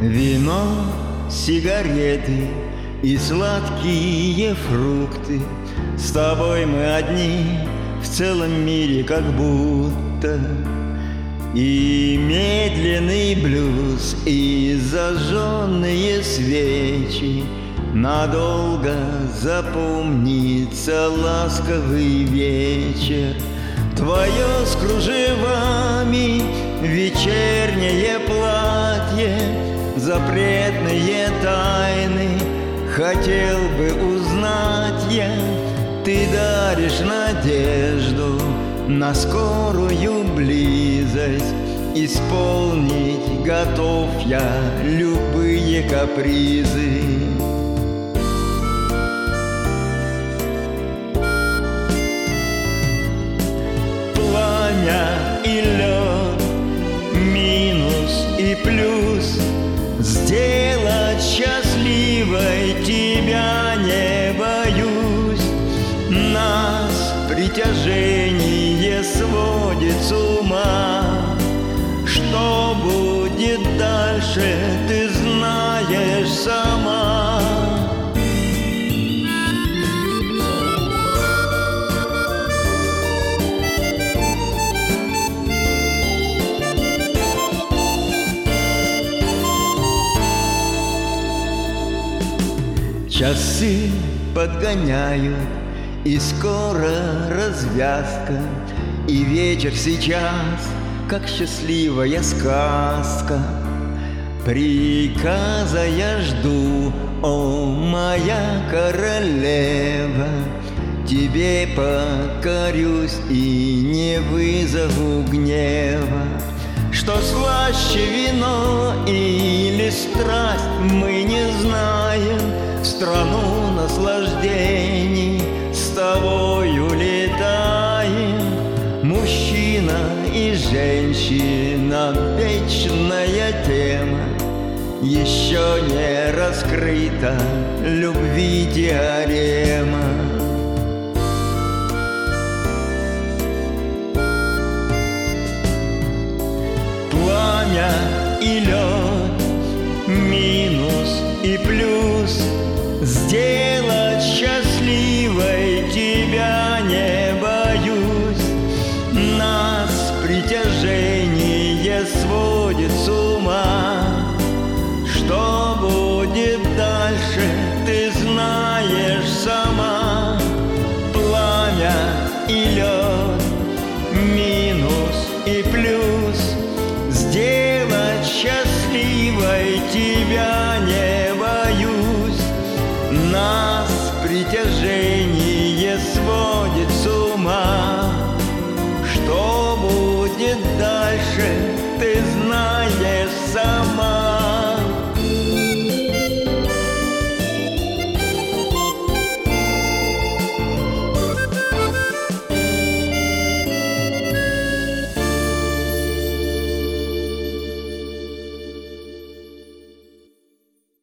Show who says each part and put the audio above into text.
Speaker 1: Вино, сигареты и сладкие фрукты. С тобой мы одни в целом мире как будто. И медленный блюз, и зажженные свечи. Надолго запомнится ласковый вечер. Твое с кружевами вечернее платье, запретные тайны хотел бы узнать я. Ты даришь надежду на скорую близость. Исполнить готов я любые капризы. Пламя и лед, минус и плюс. Сделать счастливой тебя не боюсь. Нас притяжение сводит с ума. Что будет дальше, ты знаешь сама. Часы подгоняют, и скоро развязка. И вечер сейчас, как счастливая сказка. Приказа я жду, о моя королева. Тебе покорюсь и не вызову гнева. Что слаще вино или страсть, мы не знаем. В страну наслаждений с тобою летаем. Мужчина и женщина, вечная тема. Еще не раскрыта любви теорема. Пламя и лед, минус и плюс. Сделать счастливой тебя не боюсь. Нас притяжение сводит с ума. Что будет дальше, ты знаешь сама. Пламя и лед, минус и плюс. Сделать счастливой тебя